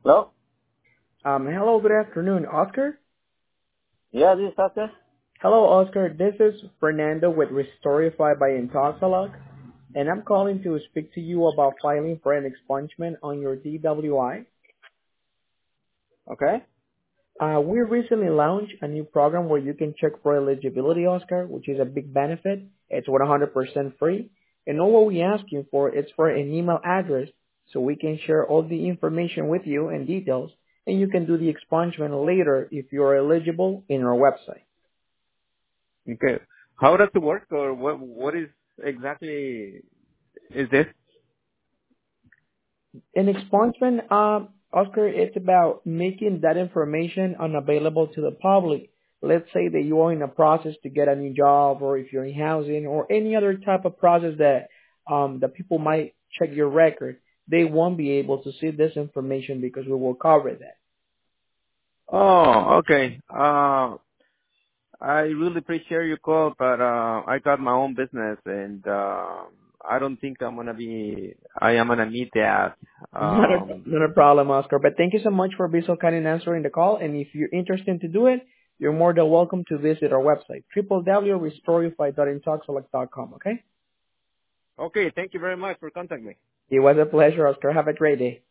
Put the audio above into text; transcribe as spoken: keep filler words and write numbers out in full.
Hello? Um, hello, good afternoon, Oscar. Yeah, this is Oscar. Hello, Oscar. This is Fernando with Restorify by Intoxalog, and I'm calling to speak to you about filing for an expungement on your D W I. Okay. Uh, we recently launched a new program where you can check for eligibility, Oscar, which is a big benefit. It's one hundred percent free, and all what we ask you for is for an email address so we can share all the information with you and details, and you can do the expungement later if you are eligible in our website. Okay. How does it work, or what? What is exactly is this? In expungement, uh, Oscar, it's about making that information unavailable to the public. Let's say that you are in a process to get a new job, or if you're in housing, or any other type of process that um, that people might check your record. They won't be able to see this information because we will cover that. Oh, okay. Uh, I really appreciate your call, but uh, I got my own business, and uh, I don't think I'm gonna be. I am gonna need that. Not a, Um, not a problem, Oscar. But thank you so much for being so kind in answering the call. And if you're interested to do it, you're more than welcome to visit our website, w w w dot restorify dot intoxelect dot com. Okay? okay. Thank you very much for contacting me. It was a pleasure, Oscar. Have a great day.